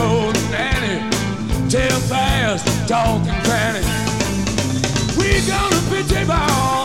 old nanny, tell fast, talking cranny. We gonna pitch a ball